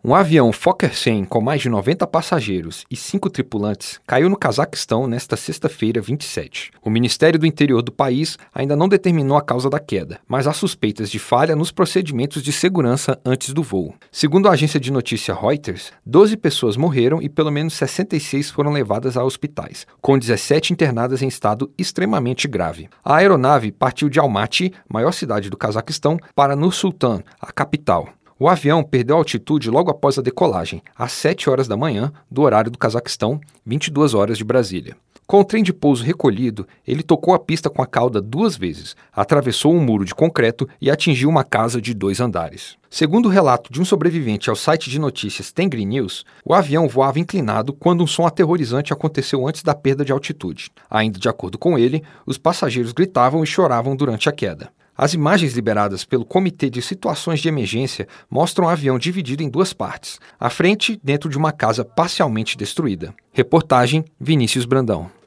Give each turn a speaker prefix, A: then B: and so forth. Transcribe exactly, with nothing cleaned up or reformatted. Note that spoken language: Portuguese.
A: Um avião Fokker cem com mais de noventa passageiros e cinco tripulantes caiu no Cazaquistão nesta sexta-feira, vinte e sete. O Ministério do Interior do país ainda não determinou a causa da queda, mas há suspeitas de falha nos procedimentos de segurança antes do voo. Segundo a agência de notícia Reuters, doze pessoas morreram e pelo menos sessenta e seis foram levadas a hospitais, com dezessete internadas em estado extremamente grave. A aeronave partiu de Almaty, maior cidade do Cazaquistão, para Nur-Sultan, a capital. O avião perdeu altitude logo após a decolagem, às sete horas da manhã, do horário do Cazaquistão, vinte e duas horas de Brasília. Com o trem de pouso recolhido, ele tocou a pista com a cauda duas vezes, atravessou um muro de concreto e atingiu uma casa de dois andares. Segundo o relato de um sobrevivente ao site de notícias Tengri News, o avião voava inclinado quando um som aterrorizante aconteceu antes da perda de altitude. Ainda de acordo com ele, os passageiros gritavam e choravam durante a queda. As imagens liberadas pelo Comitê de Situações de Emergência mostram o avião dividido em duas partes, à frente dentro de uma casa parcialmente destruída. Reportagem Vinícius Brandão.